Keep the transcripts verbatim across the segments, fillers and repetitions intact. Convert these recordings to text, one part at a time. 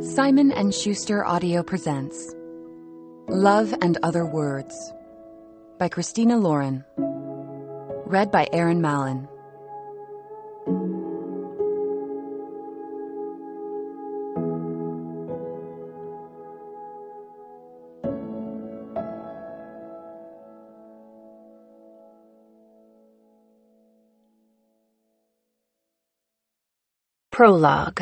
Simon and Schuster Audio presents Love and Other Words by Christina Lauren. Read by Erin Mallon. Prologue.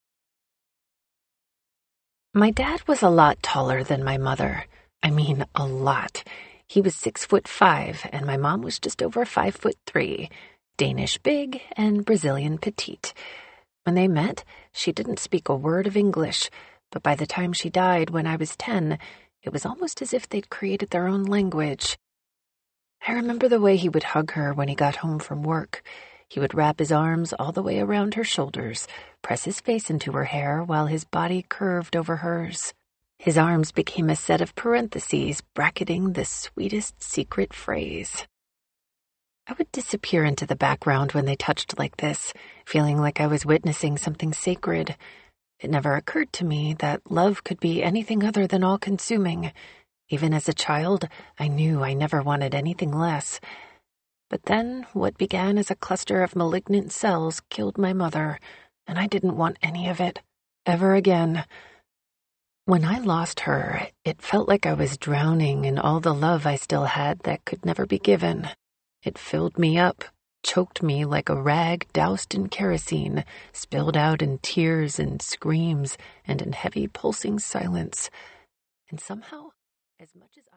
My dad was a lot taller than my mother. I mean, a lot. He was six foot five, and my mom was just over five foot three, Danish big and Brazilian petite. When they met, she didn't speak a word of English, but by the time she died when I was ten, it was almost as if they'd created their own language. I remember the way he would hug her when he got home from work. He would wrap his arms all the way around her shoulders, press his face into her hair while his body curved over hers. His arms became a set of parentheses bracketing the sweetest secret phrase. I would disappear into the background when they touched like this, feeling like I was witnessing something sacred. It never occurred to me that love could be anything other than all-consuming. Even as a child, I knew I never wanted anything less. But then what began as a cluster of malignant cells killed my mother, and I didn't want any of it, ever again. When I lost her, it felt like I was drowning in all the love I still had that could never be given. It filled me up, choked me like a rag doused in kerosene, spilled out in tears and screams and in heavy pulsing silence. And somehow, as much as